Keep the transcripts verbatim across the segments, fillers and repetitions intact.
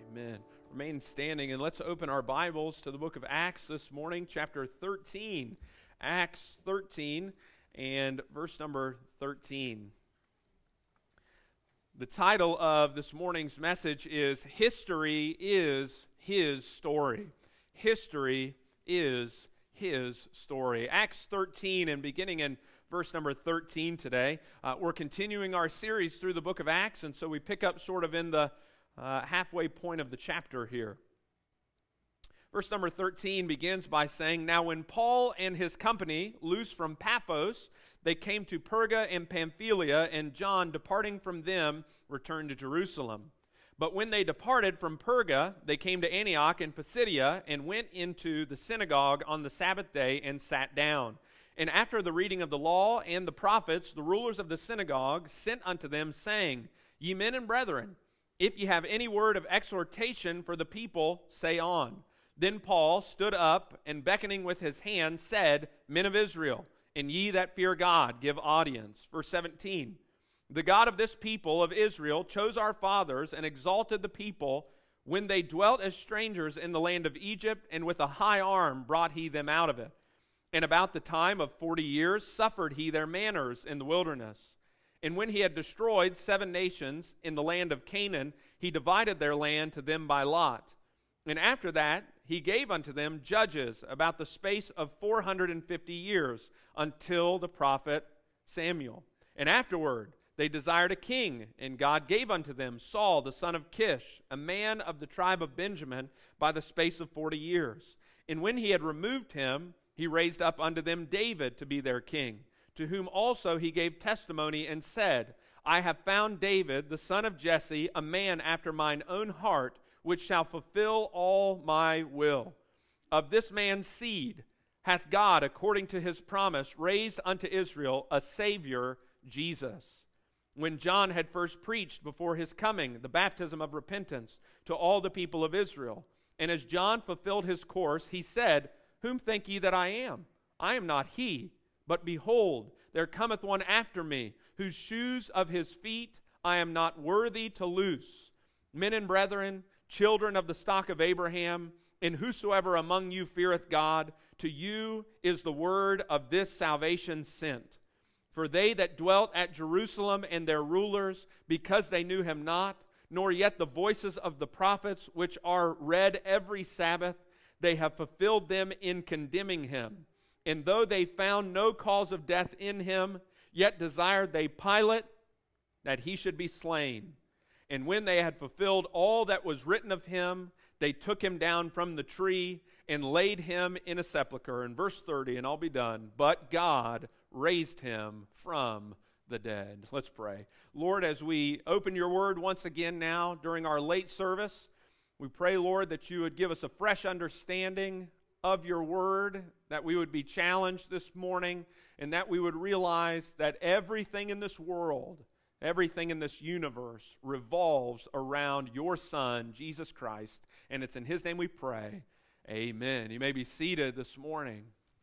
Amen. Remain standing and let's open our Bibles to the book of Acts this morning, chapter thirteen. Acts thirteen and verse number thirteen. The title of this morning's message is History is His Story. History is His story. Acts thirteen, and beginning in verse number thirteen today, uh, we're continuing our series through the book of Acts, and so we pick up sort of in the uh, halfway point of the chapter here. Verse number thirteen begins by saying, "Now when Paul and his company, loose from Paphos, they came to Perga and Pamphylia, and John, departing from them, returned to Jerusalem. But when they departed from Perga, they came to Antioch in Pisidia, and went into the synagogue on the Sabbath day, and sat down. And after the reading of the law and the prophets, the rulers of the synagogue sent unto them, saying, Ye men and brethren, if ye have any word of exhortation for the people, say on. Then Paul stood up, and beckoning with his hand, said, Men of Israel, and ye that fear God, give audience." Verse seventeen, "The God of this people of Israel chose our fathers and exalted the people when they dwelt as strangers in the land of Egypt, and with a high arm brought he them out of it. And about the time of forty years suffered he their manners in the wilderness. And when he had destroyed seven nations in the land of Canaan, he divided their land to them by lot. And after that he gave unto them judges about the space of four hundred and fifty years, until the prophet Samuel. And afterward they desired a king, and God gave unto them Saul the son of Kish, a man of the tribe of Benjamin, by the space of forty years. And when he had removed him, he raised up unto them David to be their king, to whom also he gave testimony and said, I have found David the son of Jesse, a man after mine own heart, which shall fulfill all my will. Of this man's seed hath God, according to his promise, raised unto Israel a Savior, Jesus. When John had first preached before his coming the baptism of repentance to all the people of Israel, and as John fulfilled his course, he said, Whom think ye that I am? I am not he, but behold, there cometh one after me, whose shoes of his feet I am not worthy to loose. Men and brethren, children of the stock of Abraham, and whosoever among you feareth God, to you is the word of this salvation sent. For they that dwelt at Jerusalem and their rulers, because they knew him not, nor yet the voices of the prophets, which are read every Sabbath, they have fulfilled them in condemning him. And though they found no cause of death in him, yet desired they Pilate that he should be slain. And when they had fulfilled all that was written of him, they took him down from the tree and laid him in a sepulchre." In verse thirty, and I'll be done, "But God raised him from the dead." Let's pray. Lord, as we open your word once again now during our late service, we pray, Lord, that you would give us a fresh understanding of your word, that we would be challenged this morning, and that we would realize that everything in this world, everything in this universe revolves around your Son, Jesus Christ, and it's in his name we pray. Amen. You may be seated this morning.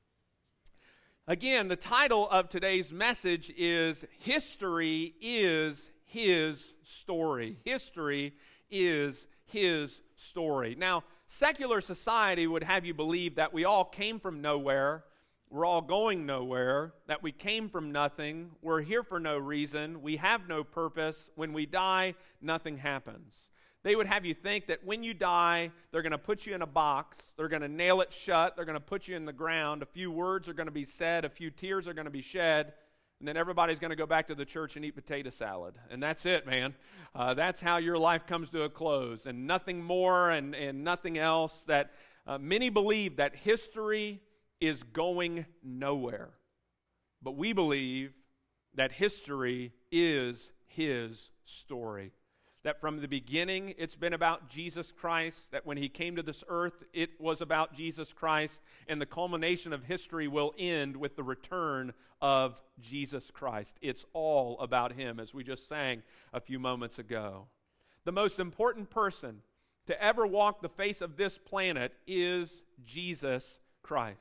Again, the title of today's message is History is His Story. History is His story. Now, secular society would have you believe that we all came from nowhere, we're all going nowhere, that we came from nothing, we're here for no reason, we have no purpose, when we die, nothing happens. They would have you think that when you die, they're going to put you in a box, they're going to nail it shut, they're going to put you in the ground, a few words are going to be said, a few tears are going to be shed, and then everybody's going to go back to the church and eat potato salad. And that's it, man. Uh, that's how your life comes to a close, and nothing more and, and nothing else. That uh, many believe that history is going nowhere. But we believe that history is his story. That from the beginning it's been about Jesus Christ, that when he came to this earth it was about Jesus Christ, and the culmination of history will end with the return of Jesus Christ. It's all about him, as we just sang a few moments ago. The most important person to ever walk the face of this planet is Jesus Christ.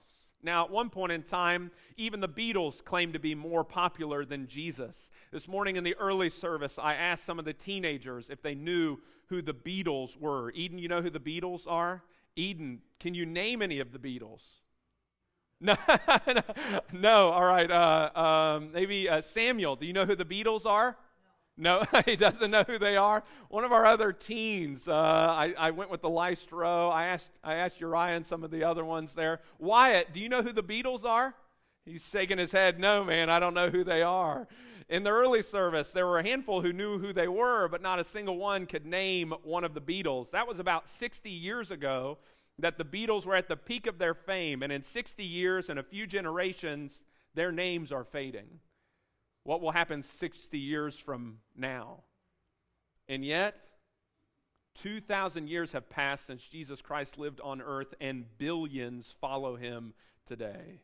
Now, at one point in time, even the Beatles claimed to be more popular than Jesus. This morning in the early service, I asked some of the teenagers if they knew who the Beatles were. Eden, you know who the Beatles are? Eden, can you name any of the Beatles? No, no. All right. Uh, um, maybe uh, Samuel, do you know who the Beatles are? No, he doesn't know who they are. One of our other teens, uh, I, I went with the Lystro. I asked, I asked Uriah and some of the other ones there. Wyatt, do you know who the Beatles are? He's shaking his head. No, man, I don't know who they are. In the early service, there were a handful who knew who they were, but not a single one could name one of the Beatles. That was about sixty years ago that the Beatles were at the peak of their fame, and in sixty years and a few generations, their names are fading. What will happen sixty years from now? And yet, two thousand years have passed since Jesus Christ lived on earth, and billions follow him today.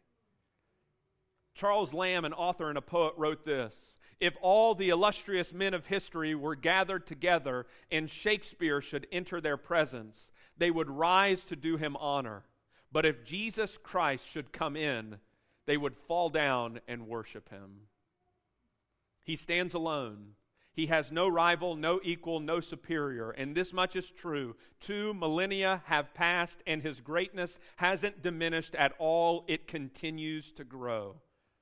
Charles Lamb, an author and a poet, wrote this: "If all the illustrious men of history were gathered together and Shakespeare should enter their presence, they would rise to do him honor. But if Jesus Christ should come in, they would fall down and worship him." He stands alone. He has no rival, no equal, no superior. And this much is true. Two millennia have passed, and his greatness hasn't diminished at all. It continues to grow.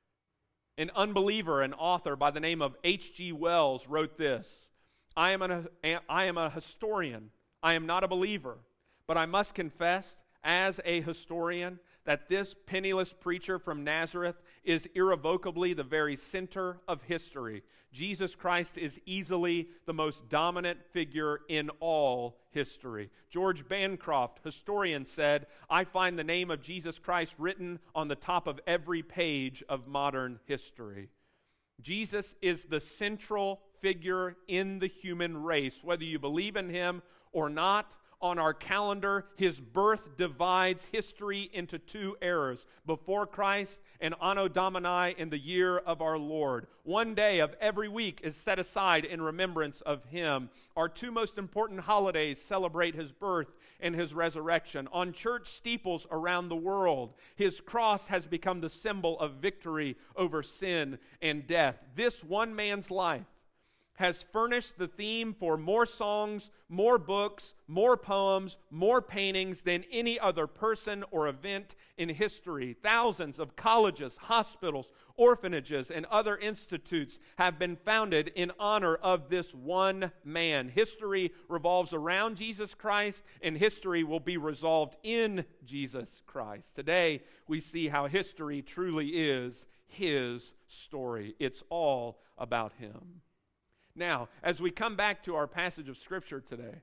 An unbeliever, an author by the name of H G Wells, wrote this: I am, an, I am a historian. I am not a believer. But I must confess, as a historian, that this penniless preacher from Nazareth is irrevocably the very center of history. Jesus Christ is easily the most dominant figure in all history. George Bancroft, historian, said, "I find the name of Jesus Christ written on the top of every page of modern history." Jesus is the central figure in the human race, whether you believe in him or not. On our calendar, his birth divides history into two eras, before Christ and Anno Domini, in the year of our Lord. One day of every week is set aside in remembrance of him. Our two most important holidays celebrate his birth and his resurrection. On church steeples around the world, his cross has become the symbol of victory over sin and death. This one man's life has furnished the theme for more songs, more books, more poems, more paintings than any other person or event in history. Thousands of colleges, hospitals, orphanages, and other institutes have been founded in honor of this one man. History revolves around Jesus Christ, and history will be resolved in Jesus Christ. Today, we see how history truly is his story. It's all about him. Now, as we come back to our passage of Scripture today,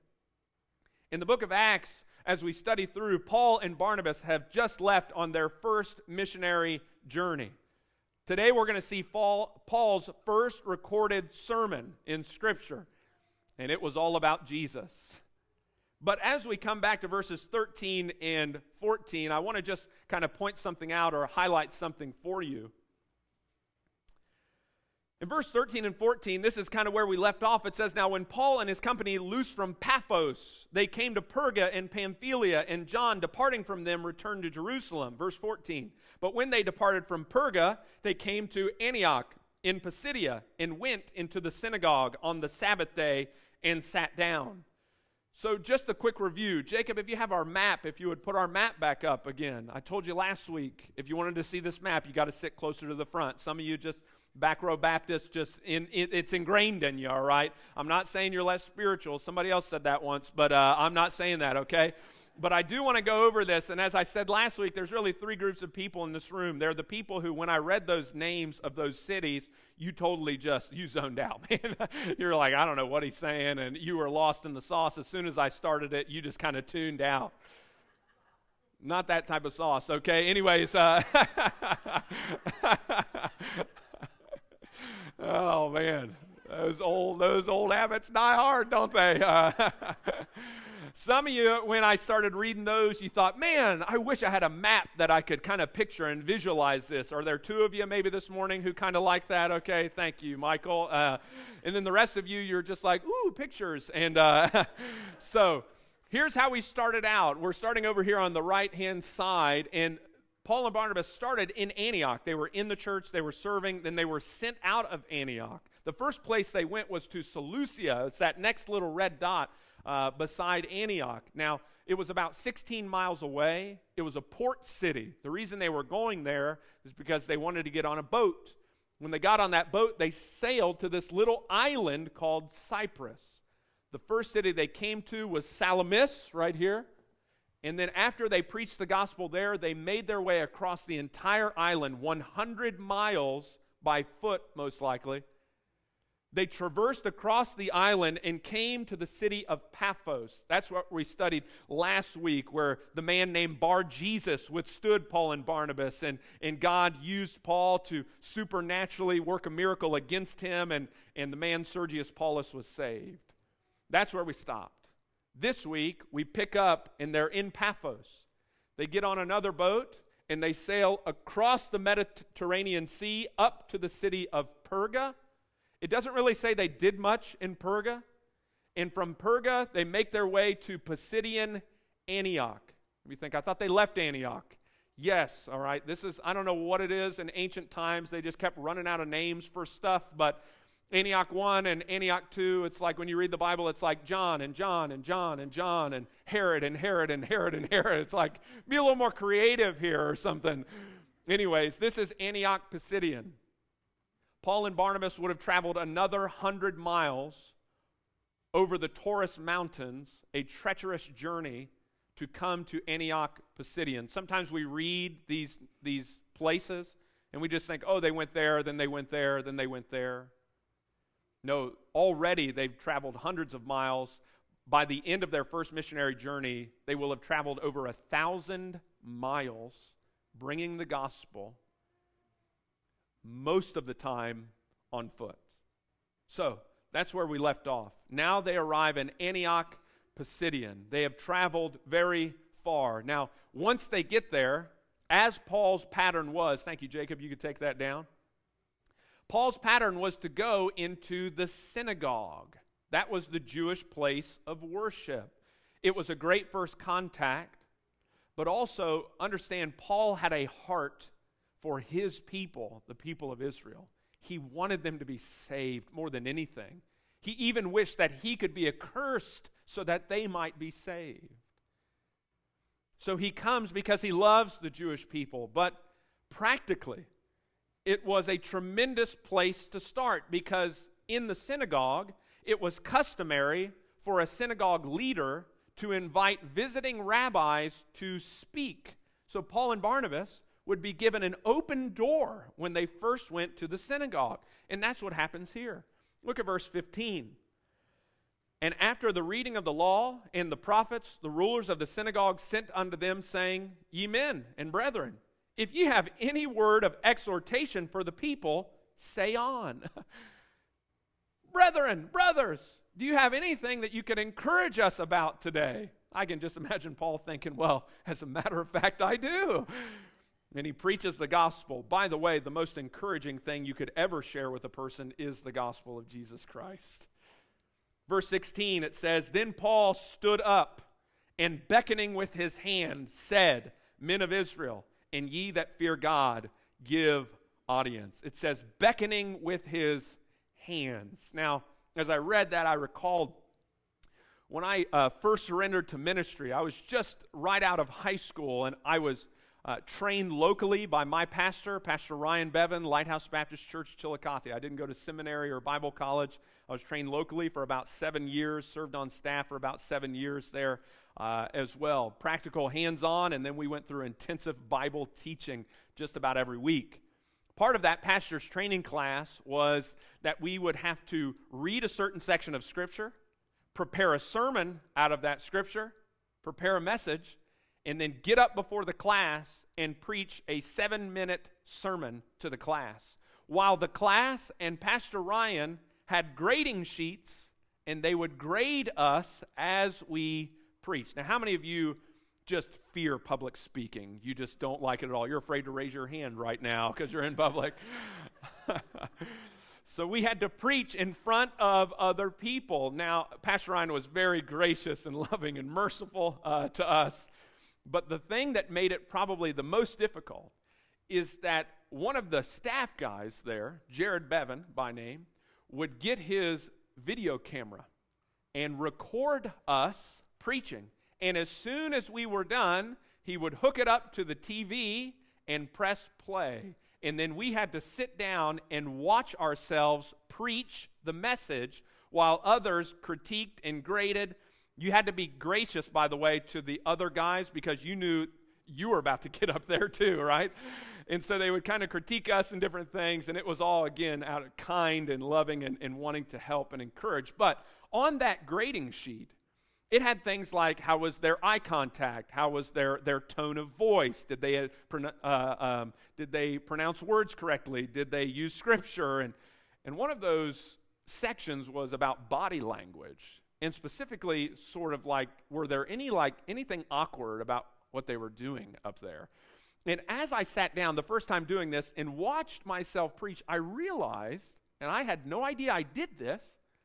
in the book of Acts, as we study through, Paul and Barnabas have just left on their first missionary journey. Today we're going to see Paul's first recorded sermon in Scripture, and it was all about Jesus. But as we come back to verses thirteen and fourteen, I want to just kind of point something out or highlight something for you. In verse thirteen and fourteen, this is kind of where we left off. It says, "Now when Paul and his company loosed from Paphos, they came to Perga and Pamphylia, and John, departing from them, returned to Jerusalem." Verse fourteen, "But when they departed from Perga, they came to Antioch in Pisidia, and went into the synagogue on the Sabbath day and sat down." So just a quick review. Jacob, if you have our map, if you would put our map back up again. I told you last week, if you wanted to see this map, you got to sit closer to the front. Some of you just... Back row Baptist, just in, it, it's ingrained in you, all right? I'm not saying you're less spiritual. Somebody else said that once, but uh, I'm not saying that, okay? But I do want to go over this, and as I said last week, there's really three groups of people in this room. They're the people who, when I read those names of those cities, you totally just, you zoned out, man. You're like, I don't know what he's saying, and you were lost in the sauce. As soon as I started it, you just kind of tuned out. Not that type of sauce, okay? Anyways, uh... Oh, man, those old those old habits die hard, don't they? Uh, some of you, when I started reading those, you thought, man, I wish I had a map that I could kind of picture and visualize this. Are there two of you maybe this morning who kind of like that? Okay, thank you, Michael. Uh, and then the rest of you, you're just like, ooh, pictures. And uh, so here's how we started out. We're starting over here on the right-hand side, and Paul and Barnabas started in Antioch. They were in the church, they were serving, then they were sent out of Antioch. The first place they went was to Seleucia. It's that next little red dot uh, beside Antioch. Now, it was about sixteen miles away. It was a port city. The reason they were going there is because they wanted to get on a boat. When they got on that boat, they sailed to this little island called Cyprus. The first city they came to was Salamis, right here. And then after they preached the gospel there, they made their way across the entire island, one hundred miles by foot, most likely. They traversed across the island and came to the city of Paphos. That's what we studied last week, where the man named Bar-Jesus withstood Paul and Barnabas, and, and God used Paul to supernaturally work a miracle against him, and, and the man Sergius Paulus was saved. That's where we stopped. This week, we pick up, and they're in Paphos. They get on another boat, and they sail across the Mediterranean Sea up to the city of Perga. It doesn't really say they did much in Perga. And from Perga, they make their way to Pisidian Antioch. You think, I thought they left Antioch. Yes, all right. This is, I don't know what it is in ancient times. They just kept running out of names for stuff. But Antioch one and Antioch two, it's like when you read the Bible, it's like John and John and John and John and Herod and Herod and Herod and Herod. It's like, be a little more creative here or something. Anyways, this is Antioch Pisidian. Paul and Barnabas would have traveled another hundred miles over the Taurus Mountains, a treacherous journey to come to Antioch Pisidian. Sometimes we read these, these places and we just think, oh, they went there, then they went there, then they went there. No, already they've traveled hundreds of miles. By the end of their first missionary journey, they will have traveled over a thousand miles bringing the gospel, most of the time on foot. So that's where we left off. Now they arrive in Antioch Pisidian. They have traveled very far. Now, once they get there, as Paul's pattern was, thank you, Jacob, you could take that down. Paul's pattern was to go into the synagogue. That was the Jewish place of worship. It was a great first contact, but also understand Paul had a heart for his people, the people of Israel. He wanted them to be saved more than anything. He even wished that he could be accursed so that they might be saved. So he comes because he loves the Jewish people, but practically, it was a tremendous place to start because in the synagogue, it was customary for a synagogue leader to invite visiting rabbis to speak. So Paul and Barnabas would be given an open door when they first went to the synagogue. And that's what happens here. Look at verse fifteen. And after the reading of the law and the prophets, the rulers of the synagogue sent unto them, saying, Ye men and brethren, if ye have any word of exhortation for the people, say on. Brethren, brothers, do you have anything that you could encourage us about today? I can just imagine Paul thinking, well, as a matter of fact, I do. And he preaches the gospel. By the way, the most encouraging thing you could ever share with a person is the gospel of Jesus Christ. Verse sixteen, it says, Then Paul stood up and beckoning with his hand said, Men of Israel, and ye that fear God, give audience. It says beckoning with his hands. Now, as I read that, I recalled when I uh, first surrendered to ministry, I was just right out of high school, and I was Uh, trained locally by my pastor, Pastor Ryan Bevan, Lighthouse Baptist Church, Chillicothe. I didn't go to seminary or Bible college. I was trained locally for about seven years, served on staff for about seven years there uh, as well. Practical, hands-on, and then we went through intensive Bible teaching just about every week. Part of that pastor's training class was that we would have to read a certain section of Scripture, prepare a sermon out of that Scripture, prepare a message, and then get up before the class and preach a seven-minute sermon to the class. While the class and Pastor Ryan had grading sheets, and they would grade us as we preached. Now, how many of you just fear public speaking? You just don't like it at all. You're afraid to raise your hand right now because you're in public. So we had to preach in front of other people. Now, Pastor Ryan was very gracious and loving and merciful uh, to us. But the thing that made it probably the most difficult is that one of the staff guys there, Jared Bevan by name, would get his video camera and record us preaching. And as soon as we were done, he would hook it up to the T V and press play. And then we had to sit down and watch ourselves preach the message while others critiqued and graded. You had to be gracious, by the way, to the other guys because you knew you were about to get up there too, right? And so they would kind of critique us and different things, and it was all, again, out of kind and loving and, and wanting to help and encourage. But on that grading sheet, it had things like how was their eye contact, how was their, their tone of voice, did they uh, um, did they pronounce words correctly, did they use scripture, and and one of those sections was about body language, and specifically sort of like were there any like anything awkward about what they were doing up there. And as I sat down the first time doing this and watched myself preach, I realized, and I had no idea I did this,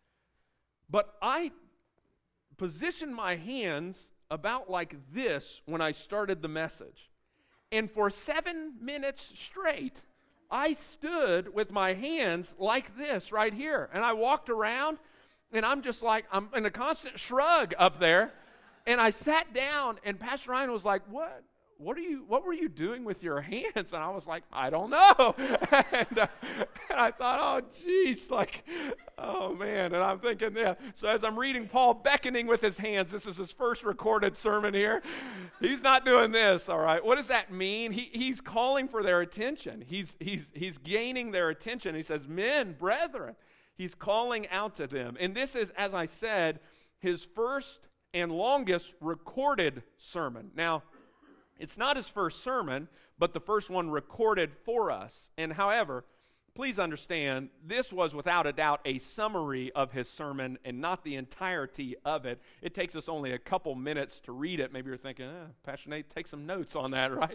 but I positioned my hands about like this when I started the message. And for seven minutes straight, I stood with my hands like this right here. And I walked around, and I'm just like, I'm in a constant shrug up there. And I sat down, and Pastor Ryan was like, what? What are you? What were you doing with your hands? And I was like, I don't know. and, uh, and I thought, oh, geez, like, oh, man. And I'm thinking, yeah. So as I'm reading Paul beckoning with his hands, this is his first recorded sermon here. He's not doing this, all right. What does that mean? He, he's calling for their attention. He's, he's, he's gaining their attention. He says, men, brethren. He's calling out to them. And this is, as I said, his first and longest recorded sermon. Now, it's not his first sermon, but the first one recorded for us. And however, please understand, this was without a doubt a summary of his sermon and not the entirety of it. It takes us only a couple minutes to read it. Maybe you're thinking, eh, Pastor Nate, take some notes on that, right?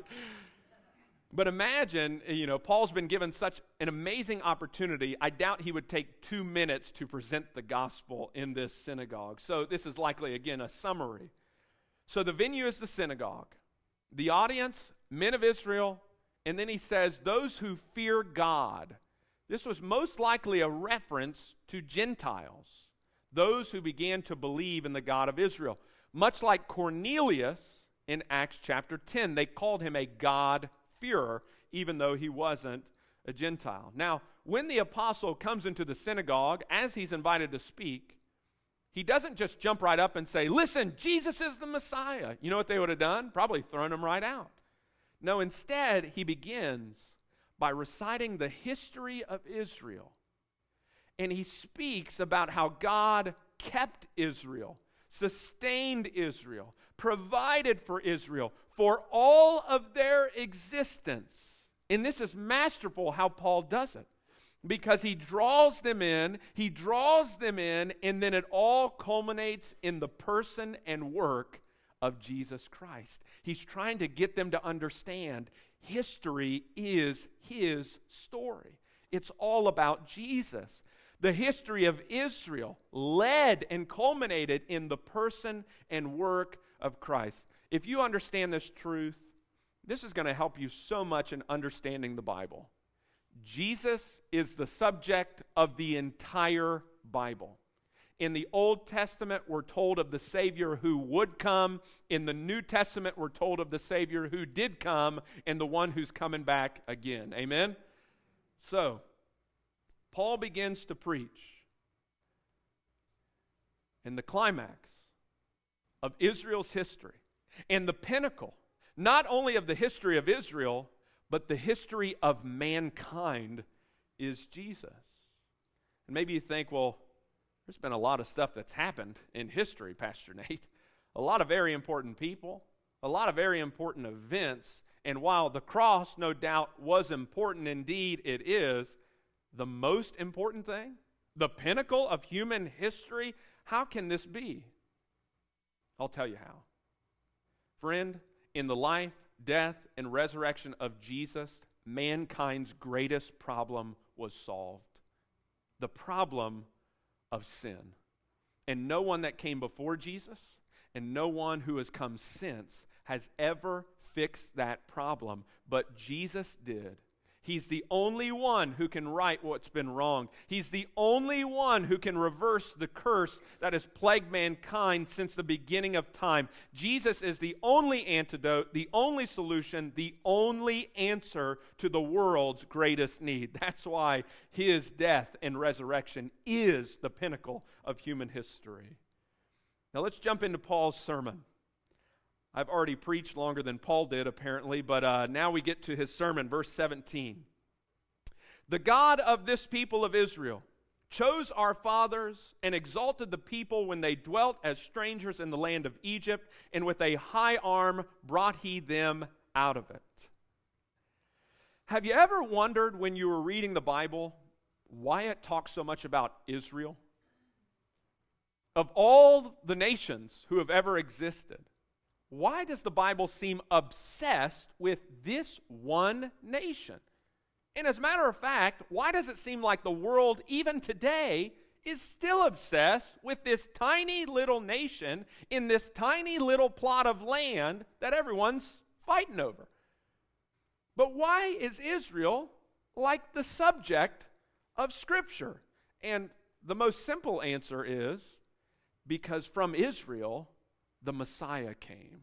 But imagine, you know, Paul's been given such an amazing opportunity. I doubt he would take two minutes to present the gospel in this synagogue. So this is likely, again, a summary. So the venue is the synagogue. The audience, men of Israel, and then he says, those who fear God. This was most likely a reference to Gentiles, those who began to believe in the God of Israel. Much like Cornelius in Acts chapter ten, they called him a God-fearer, even though he wasn't a Gentile. Now, when the apostle comes into the synagogue, as he's invited to speak, he doesn't just jump right up and say, listen, Jesus is the Messiah. You know what they would have done? Probably thrown him right out. No, instead, he begins by reciting the history of Israel. And he speaks about how God kept Israel, sustained Israel, provided for Israel for all of their existence. And this is masterful how Paul does it. Because he draws them in, he draws them in, and then it all culminates in the person and work of Jesus Christ. He's trying to get them to understand history is his story. It's all about Jesus. The history of Israel led and culminated in the person and work of Christ. If you understand this truth, this is going to help you so much in understanding the Bible. Jesus is the subject of the entire Bible. In the Old Testament, we're told of the Savior who would come. In the New Testament, we're told of the Savior who did come and the one who's coming back again. Amen? So, Paul begins to preach. And the climax of Israel's history and the pinnacle, not only of the history of Israel, but the history of mankind is Jesus. And maybe you think, well, there's been a lot of stuff that's happened in history, Pastor Nate. A lot of very important people, a lot of very important events. And while the cross, no doubt, was important, indeed it is, the most important thing, the pinnacle of human history, how can this be? I'll tell you how. Friend, in the life, death, and resurrection of Jesus, mankind's greatest problem was solved. The problem of sin. And no one that came before Jesus and no one who has come since has ever fixed that problem, but Jesus did. He's the only one who can right what's been wronged. He's the only one who can reverse the curse that has plagued mankind since the beginning of time. Jesus is the only antidote, the only solution, the only answer to the world's greatest need. That's why his death and resurrection is the pinnacle of human history. Now let's jump into Paul's sermon. I've already preached longer than Paul did, apparently, but uh, now we get to his sermon, verse seventeen. The God of this people of Israel chose our fathers and exalted the people when they dwelt as strangers in the land of Egypt, and with a high arm brought he them out of it. Have you ever wondered when you were reading the Bible why it talks so much about Israel? Of all the nations who have ever existed, why does the Bible seem obsessed with this one nation? And as a matter of fact, why does it seem like the world, even today, is still obsessed with this tiny little nation in this tiny little plot of land that everyone's fighting over? But why is Israel like the subject of Scripture? And the most simple answer is because from Israel, the Messiah came.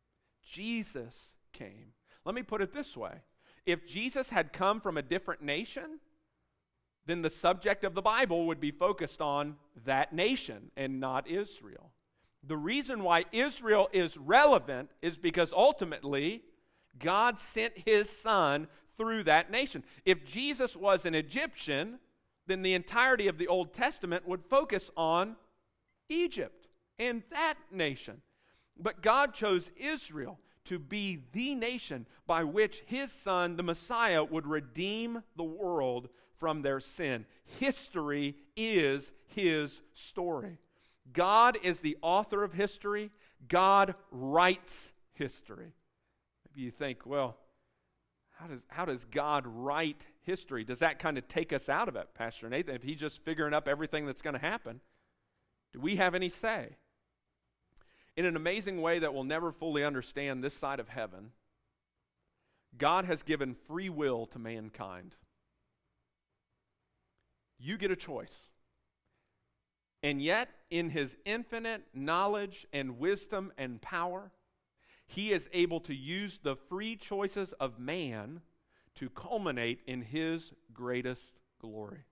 Jesus came. Let me put it this way. If Jesus had come from a different nation, then the subject of the Bible would be focused on that nation and not Israel. The reason why Israel is relevant is because ultimately God sent his son through that nation. If Jesus was an Egyptian, then the entirety of the Old Testament would focus on Egypt and that nation. But God chose Israel to be the nation by which his son, the Messiah, would redeem the world from their sin. History is his story. God is the author of history. God writes history. Maybe you think, well, how does, how does God write history? Does that kind of take us out of it, Pastor Nathan? If he's just figuring up everything that's going to happen, do we have any say? In an amazing way that we'll never fully understand this side of heaven, God has given free will to mankind. You get a choice. And yet, in his infinite knowledge and wisdom and power, he is able to use the free choices of man to culminate in his greatest glory.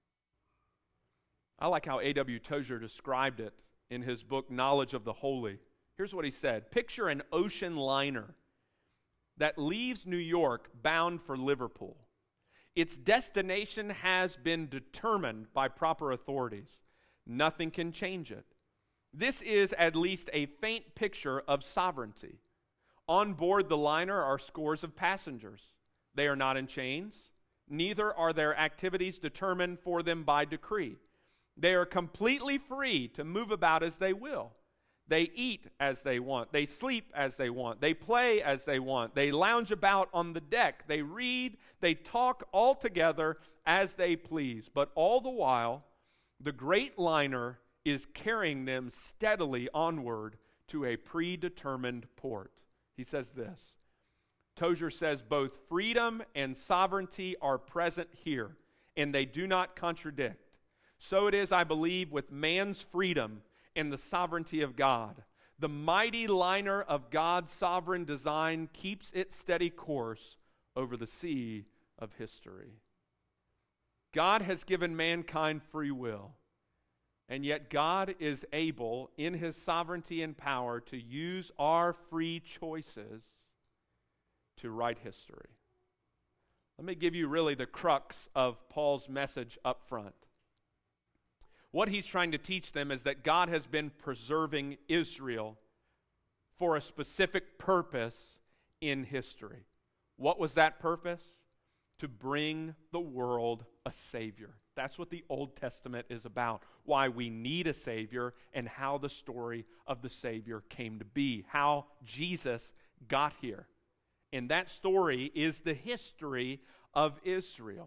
I like how A W Tozer described it in his book, Knowledge of the Holy. Here's what he said. Picture an ocean liner that leaves New York bound for Liverpool. Its destination has been determined by proper authorities. Nothing can change it. This is at least a faint picture of sovereignty. On board the liner are scores of passengers. They are not in chains. Neither are their activities determined for them by decree. They are completely free to move about as they will. They eat as they want. They sleep as they want. They play as they want. They lounge about on the deck. They read. They talk all together as they please. But all the while, the great liner is carrying them steadily onward to a predetermined port. He says this. Tozer says both freedom and sovereignty are present here, and they do not contradict. So it is, I believe, with man's freedom and the sovereignty of God. The mighty liner of God's sovereign design keeps its steady course over the sea of history. God has given mankind free will, and yet God is able, in his sovereignty and power, to use our free choices to write history. Let me give you really the crux of Paul's message up front. What he's trying to teach them is that God has been preserving Israel for a specific purpose in history. What was that purpose? To bring the world a Savior. That's what the Old Testament is about. Why we need a Savior and how the story of the Savior came to be. How Jesus got here. And that story is the history of Israel.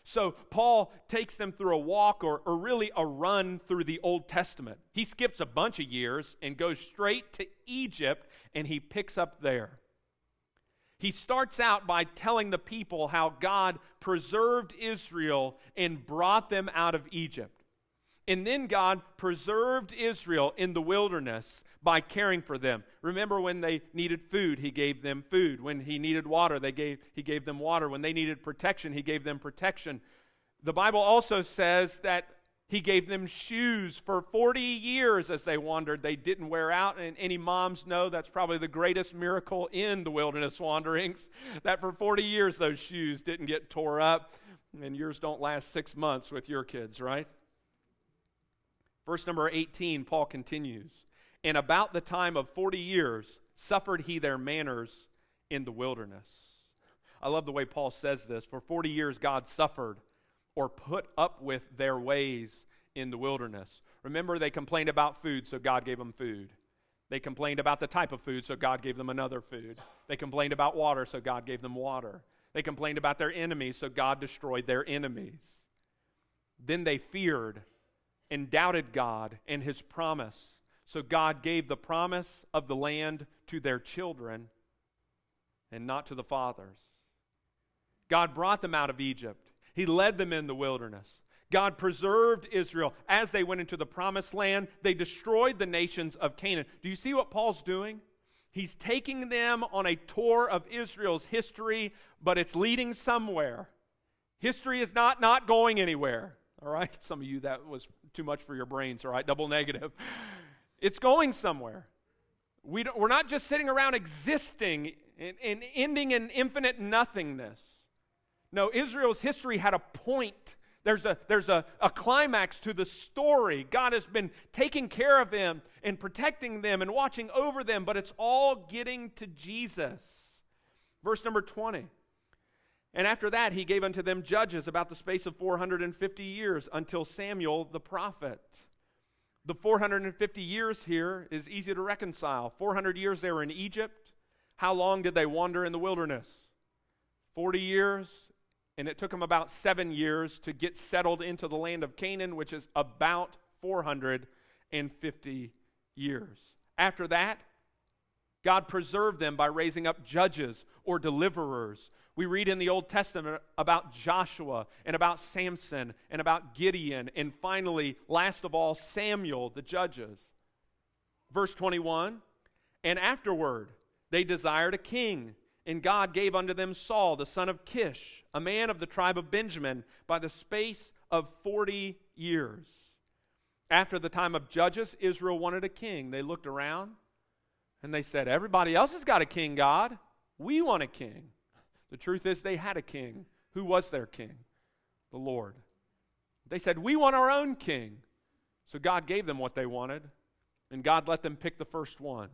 So Paul takes them through a walk or, or really a run through the Old Testament. He skips a bunch of years and goes straight to Egypt, and he picks up there. He starts out by telling the people how God preserved Israel and brought them out of Egypt. And then God preserved Israel in the wilderness by caring for them. Remember, when they needed food, he gave them food. When he needed water, they gave, he gave them water. When they needed protection, he gave them protection. The Bible also says that he gave them shoes for forty years as they wandered. They didn't wear out. And any moms know that's probably the greatest miracle in the wilderness wanderings, that for forty years those shoes didn't get tore up. And yours don't last six months with your kids, right? Verse number eighteen, Paul continues, "And about the time of forty years suffered he their manners in the wilderness." I love the way Paul says this. For forty years God suffered or put up with their ways in the wilderness. Remember, they complained about food, so God gave them food. They complained about the type of food, so God gave them another food. They complained about water, so God gave them water. They complained about their enemies, so God destroyed their enemies. Then they feared and doubted God and his promise. So God gave the promise of the land to their children and not to the fathers. God brought them out of Egypt. He led them in the wilderness. God preserved Israel. As they went into the promised land, they destroyed the nations of Canaan. Do you see what Paul's doing? He's taking them on a tour of Israel's history, but it's leading somewhere. History is not not going anywhere. All right? Some of you, that was too much for your brains, all right? Double negative. It's going somewhere. We don't, we're not just sitting around existing and, and ending in infinite nothingness. No, Israel's history had a point. There's a, there's a, a climax to the story. God has been taking care of them and protecting them and watching over them, but it's all getting to Jesus. Verse number twenty. "And after that he gave unto them judges about the space of four hundred fifty years until Samuel the prophet." The four hundred fifty years here is easy to reconcile. four hundred years they were in Egypt. How long did they wander in the wilderness? forty years. And it took them about seven years to get settled into the land of Canaan, which is about four hundred fifty years. After that, God preserved them by raising up judges or deliverers. We read in the Old Testament about Joshua and about Samson and about Gideon and finally, last of all, Samuel, the judges. Verse twenty-one, "And afterward they desired a king, and God gave unto them Saul, the son of Kish, a man of the tribe of Benjamin, by the space of forty years." After the time of judges, Israel wanted a king. They looked around and they said, "Everybody else has got a king, God. We want a king." The truth is they had a king. Who was their king? The Lord. They said, "We want our own king." So God gave them what they wanted, and God let them pick the first one.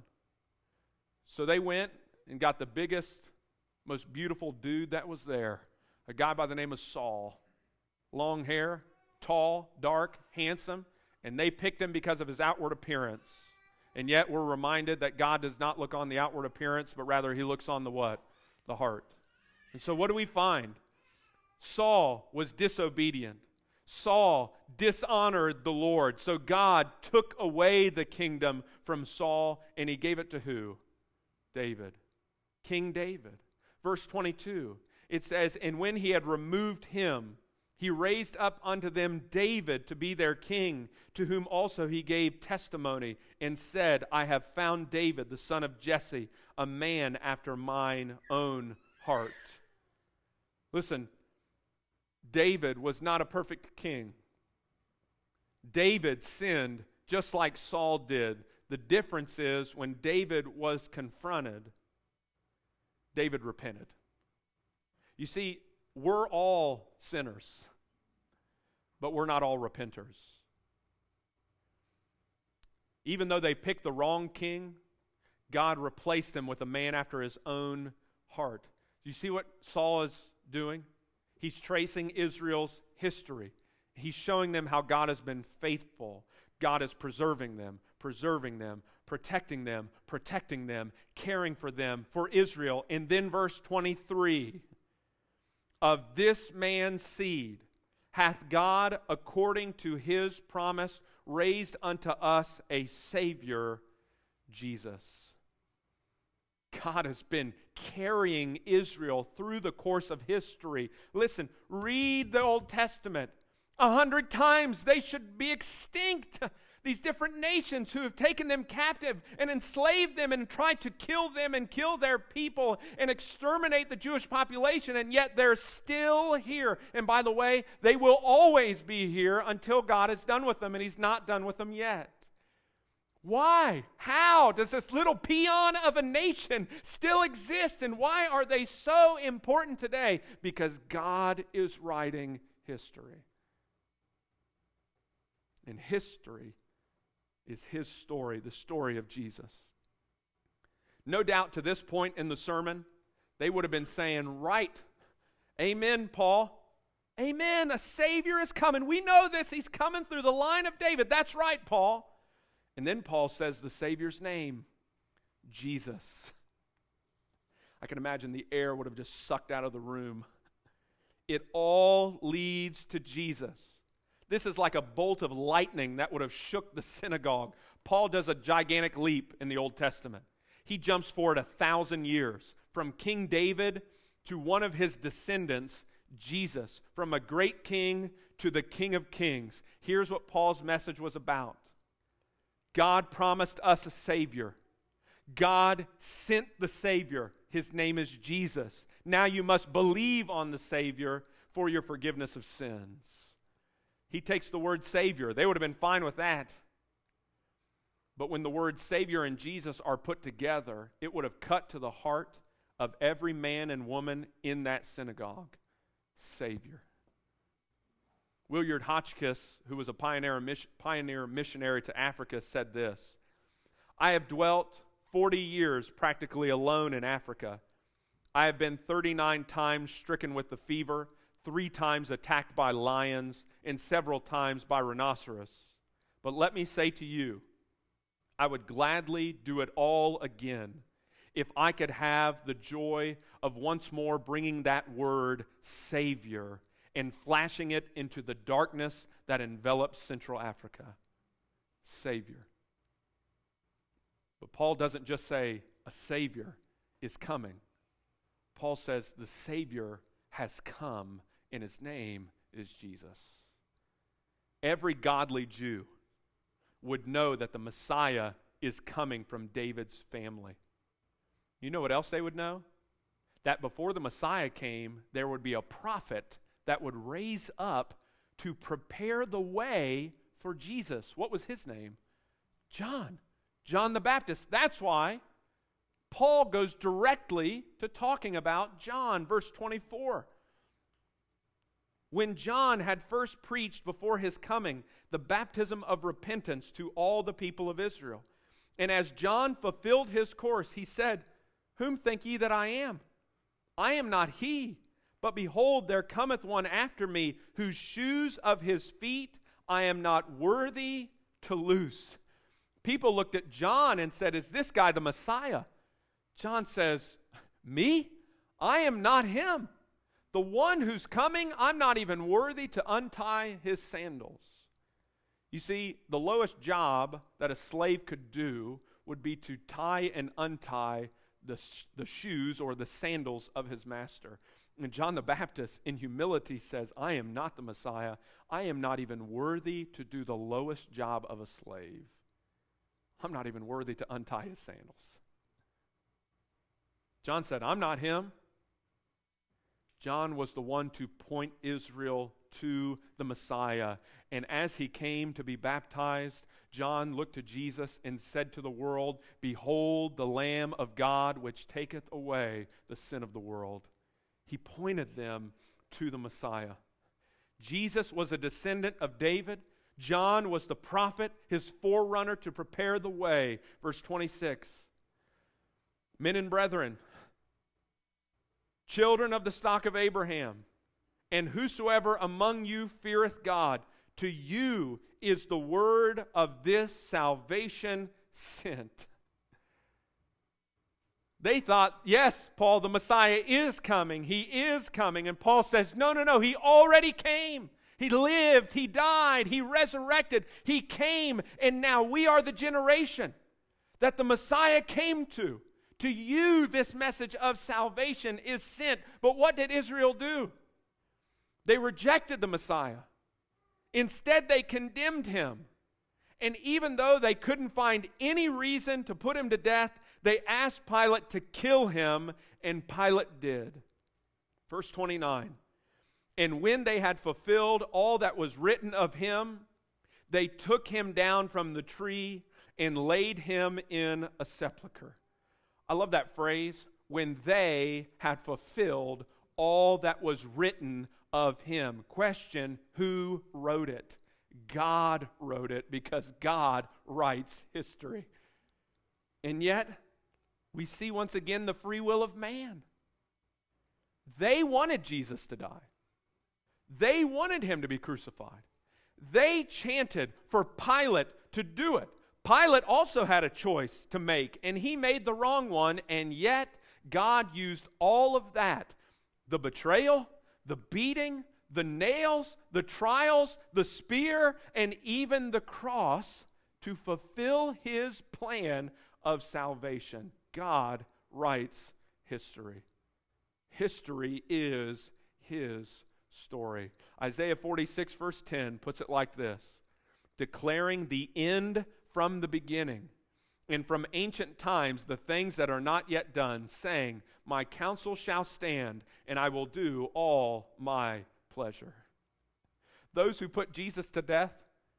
So they went and got the biggest, most beautiful dude that was there, a guy by the name of Saul. Long hair, tall, dark, handsome, and they picked him because of his outward appearance. And yet we're reminded that God does not look on the outward appearance, but rather he looks on the what? The heart. And so what do we find? Saul was disobedient. Saul dishonored the Lord. So God took away the kingdom from Saul, and he gave it to who? David. King David. Verse twenty-two, it says, "And when he had removed him, he raised up unto them David to be their king, to whom also he gave testimony, and said, I have found David, the son of Jesse, a man after mine own heart." Listen, David was not a perfect king. David sinned just like Saul did. The difference is when David was confronted, David repented. You see, we're all sinners, but we're not all repenters. Even though they picked the wrong king, God replaced him with a man after his own heart. Do you see what Saul is doing? He's tracing Israel's history. He's showing them how God has been faithful. God is preserving them, preserving them, protecting them, protecting them, caring for them, for Israel. And then verse twenty-three, of this man's seed hath God, according to his promise, raised unto us a Savior, Jesus. God has been carrying Israel through the course of history. Listen, read the Old Testament. A hundred times they should be extinct. These different nations who have taken them captive and enslaved them and tried to kill them and kill their people and exterminate the Jewish population, and yet they're still here. And by the way, they will always be here until God is done with them, and he's not done with them yet. Why? How does this little peon of a nation still exist, and why are they so important today? Because God is writing history. And history is his story, the story of Jesus. No doubt to this point in the sermon, they would have been saying, right, amen, Paul. Amen, a Savior is coming. We know this. He's coming through the line of David. That's right, Paul. And then Paul says the Savior's name, Jesus. I can imagine the air would have just sucked out of the room. It all leads to Jesus. This is like a bolt of lightning that would have shook the synagogue. Paul does a gigantic leap in the Old Testament. He jumps forward a thousand years from King David to one of his descendants, Jesus, from a great king to the King of Kings. Here's what Paul's message was about. God promised us a Savior. God sent the Savior. His name is Jesus. Now you must believe on the Savior for your forgiveness of sins. He takes the word Savior. They would have been fine with that. But when the word Savior and Jesus are put together, it would have cut to the heart of every man and woman in that synagogue. Savior. Willard Hotchkiss, who was a pioneer, pioneer missionary to Africa, said this: I have dwelt forty years practically alone in Africa. I have been thirty-nine times stricken with the fever, three times attacked by lions, and several times by rhinoceros. But let me say to you, I would gladly do it all again if I could have the joy of once more bringing that word Savior and flashing it into the darkness that envelops Central Africa. Savior. But Paul doesn't just say a Savior is coming. Paul says the Savior has come, and his name is Jesus. Every godly Jew would know that the Messiah is coming from David's family. You know what else they would know? That before the Messiah came, there would be a prophet that would raise up to prepare the way for Jesus. What was his name? John. John the Baptist. That's why Paul goes directly to talking about John, verse twenty-four. When John had first preached before his coming the baptism of repentance to all the people of Israel, and as John fulfilled his course, he said, Whom think ye that I am? I am not he, but behold, there cometh one after me, whose shoes of his feet I am not worthy to loose. People looked at John and said, Is this guy the Messiah? John says, Me? I am not him. The one who's coming, I'm not even worthy to untie his sandals. You see, the lowest job that a slave could do would be to tie and untie the, the shoes or the sandals of his master. And John the Baptist, in humility, says, I am not the Messiah. I am not even worthy to do the lowest job of a slave. I'm not even worthy to untie his sandals. John said, I'm not him. John was the one to point Israel to the Messiah. And as he came to be baptized, John looked to Jesus and said to the world, Behold the Lamb of God, which taketh away the sin of the world. He pointed them to the Messiah. Jesus was a descendant of David. John was the prophet, his forerunner to prepare the way. Verse twenty-six. Men and brethren, children of the stock of Abraham, and whosoever among you feareth God, to you is the word of this salvation sent. They thought, yes, Paul, the Messiah is coming. He is coming. And Paul says, no, no, no, he already came. He lived, he died, he resurrected, he came, and now we are the generation that the Messiah came to. To you, this message of salvation is sent. But what did Israel do? They rejected the Messiah. Instead, they condemned him. And even though they couldn't find any reason to put him to death, they asked Pilate to kill him, and Pilate did. Verse twenty-nine, and when they had fulfilled all that was written of him, they took him down from the tree and laid him in a sepulcher. I love that phrase, when they had fulfilled all that was written of him. Question, who wrote it? God wrote it, because God writes history. And yet, we see once again the free will of man. They wanted Jesus to die. They wanted him to be crucified. They chanted for Pilate to do it. Pilate also had a choice to make, and he made the wrong one, and yet God used all of that, the betrayal, the beating, the nails, the trials, the spear, and even the cross to fulfill his plan of salvation. God writes history. History is his story. Isaiah forty-six verse ten puts it like this, declaring the end from the beginning, and from ancient times the things that are not yet done, saying, my counsel shall stand, and I will do all my pleasure. Those who put Jesus to death,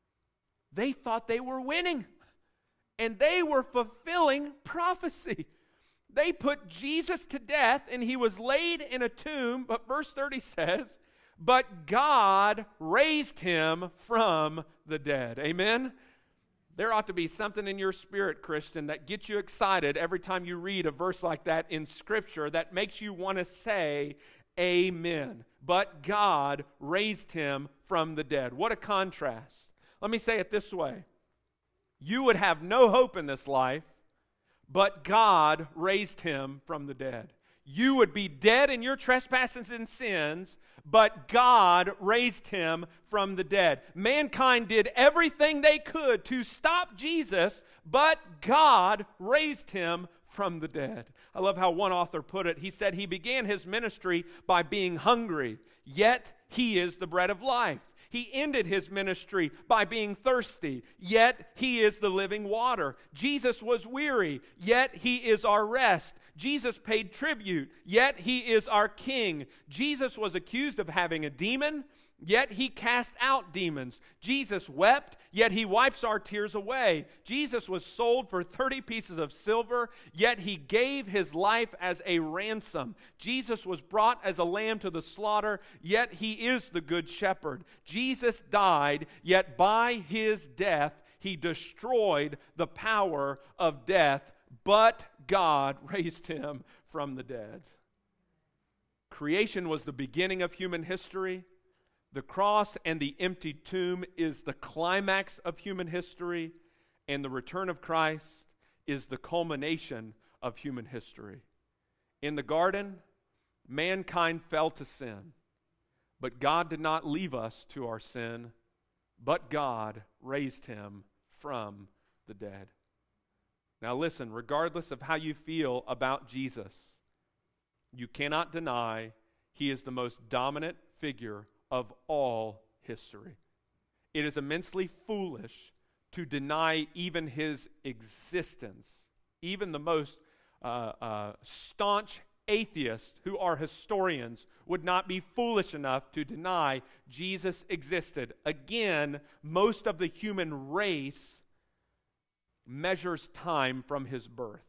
they thought they were winning, and they were fulfilling prophecy. They put Jesus to death, and he was laid in a tomb, but verse thirty says, but God raised him from the dead. Amen? There ought to be something in your spirit, Christian, that gets you excited every time you read a verse like that in Scripture that makes you want to say, amen. But God raised him from the dead. What a contrast. Let me say it this way. You would have no hope in this life, but God raised him from the dead. You would be dead in your trespasses and sins, but God raised him from the dead. Mankind did everything they could to stop Jesus, but God raised him from the dead. I love how one author put it. He said he began his ministry by being hungry, yet he is the bread of life. He ended his ministry by being thirsty, yet he is the living water. Jesus was weary, yet he is our rest. Jesus paid tribute, yet he is our king. Jesus was accused of having a demon, yet he cast out demons. Jesus wept, yet he wipes our tears away. Jesus was sold for thirty pieces of silver, yet he gave his life as a ransom. Jesus was brought as a lamb to the slaughter, yet he is the good shepherd. Jesus died, yet by his death he destroyed the power of death, but God raised him from the dead. Creation was the beginning of human history. The cross and the empty tomb is the climax of human history, and the return of Christ is the culmination of human history. In the garden, mankind fell to sin, but God did not leave us to our sin, but God raised him from the dead. Now listen, regardless of how you feel about Jesus, you cannot deny he is the most dominant figure of all history. It is immensely foolish to deny even his existence. Even the most uh, uh, staunch atheists who are historians would not be foolish enough to deny Jesus existed. Again, most of the human race measures time from his birth.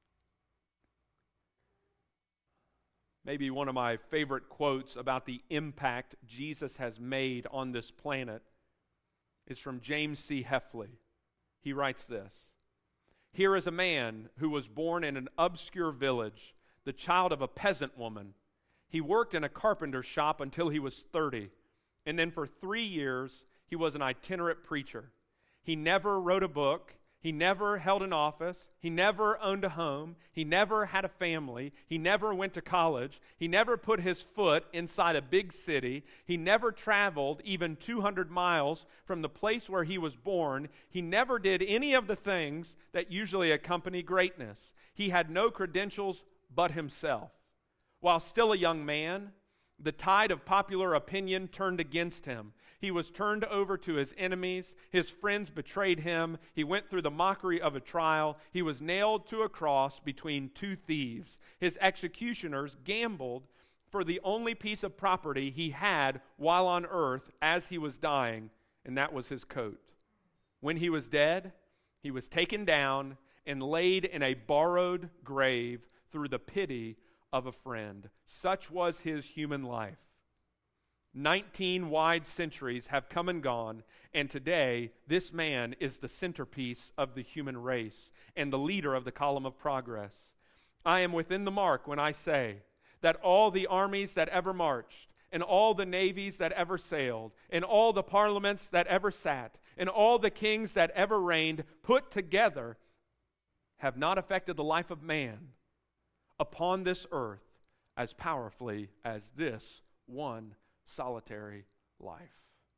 Maybe one of my favorite quotes about the impact Jesus has made on this planet is from James C. Heffley. He writes this, here is a man who was born in an obscure village, the child of a peasant woman. He worked in a carpenter shop until he was thirty, and then for three years he was an itinerant preacher. He never wrote a book. He never held an office. He never owned a home. He never had a family. He never went to college. He never put his foot inside a big city. He never traveled even two hundred miles from the place where he was born. He never did any of the things that usually accompany greatness. He had no credentials but himself. While still a young man, the tide of popular opinion turned against him. He was turned over to his enemies. His friends betrayed him. He went through the mockery of a trial. He was nailed to a cross between two thieves. His executioners gambled for the only piece of property he had while on earth as he was dying, and that was his coat. When he was dead, he was taken down and laid in a borrowed grave through the pity of a friend. Such was his human life. Nineteen wide centuries have come and gone, and today this man is the centerpiece of the human race and the leader of the column of progress. I am within the mark when I say that all the armies that ever marched, and all the navies that ever sailed, and all the parliaments that ever sat, and all the kings that ever reigned, put together, have not affected the life of man upon this earth as powerfully as this one solitary life.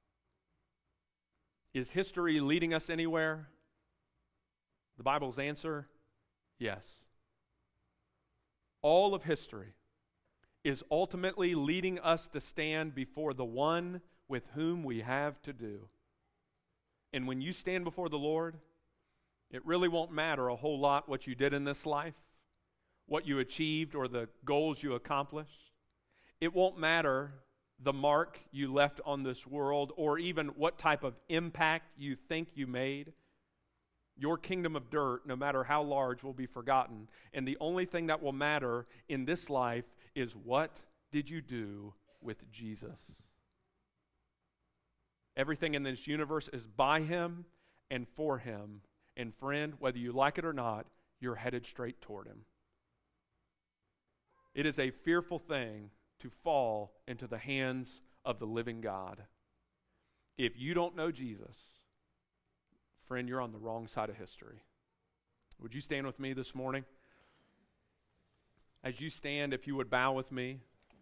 Is history leading us anywhere? The Bible's answer, yes. All of history is ultimately leading us to stand before the one with whom we have to do. And when you stand before the Lord, it really won't matter a whole lot what you did in this life, what you achieved, or the goals you accomplished. It won't matter the mark you left on this world, or even what type of impact you think you made. Your kingdom of dirt, no matter how large, will be forgotten. And the only thing that will matter in this life is, what did you do with Jesus? Everything in this universe is by him and for him. And friend, whether you like it or not, you're headed straight toward him. It is a fearful thing to fall into the hands of the living God. If you don't know Jesus, friend, you're on the wrong side of history. Would you stand with me this morning? As you stand, if you would bow with me.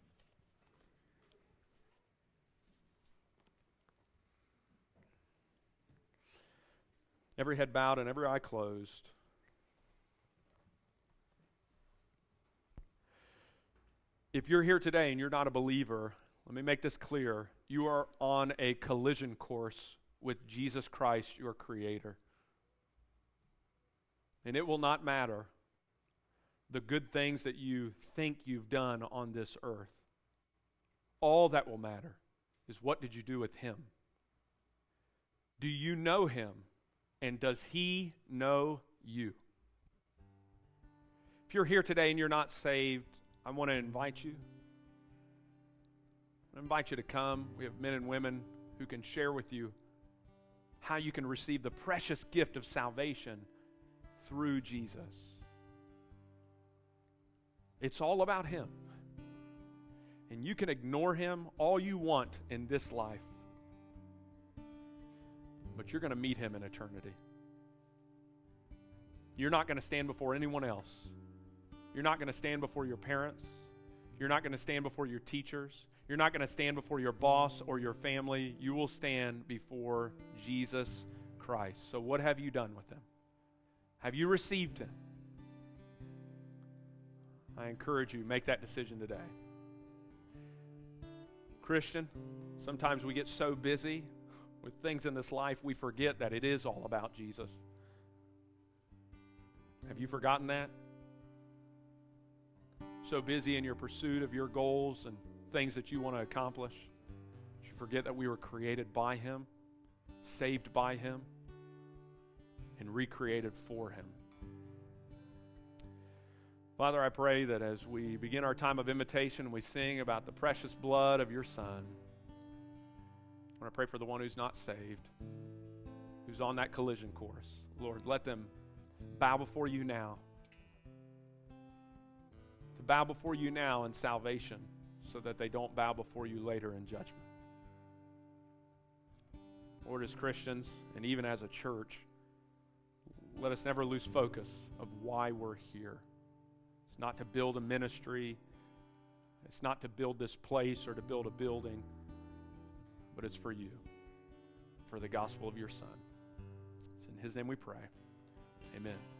Every head bowed and every eye closed. If you're here today and you're not a believer, let me make this clear. You are on a collision course with Jesus Christ, your Creator. And it will not matter the good things that you think you've done on this earth. All that will matter is, what did you do with him? Do you know him? And does he know you? If you're here today and you're not saved, I want to invite you. I invite you to come. We have men and women who can share with you how you can receive the precious gift of salvation through Jesus. It's all about him. And you can ignore him all you want in this life, but you're going to meet him in eternity. You're not going to stand before anyone else. You're not going to stand before your parents. You're not going to stand before your teachers. You're not going to stand before your boss or your family. You will stand before Jesus Christ. So what have you done with him? Have you received him? I encourage you, make that decision today. Christian, sometimes we get so busy with things in this life, we forget that it is all about Jesus. Have you forgotten that? So busy in your pursuit of your goals and things that you want to accomplish, you forget that we were created by him, saved by him, and recreated for him. Father, I pray that as we begin our time of invitation, we sing about the precious blood of your Son. I want to pray for the one who's not saved, who's on that collision course. Lord, let them bow before you now. To bow before you now in salvation, so that they don't bow before you later in judgment. Lord, as Christians and even as a church, let us never lose focus of why we're here. It's not to build a ministry. It's not to build this place or to build a building, but it's for you, for the gospel of your Son. It's in His name we pray. Amen.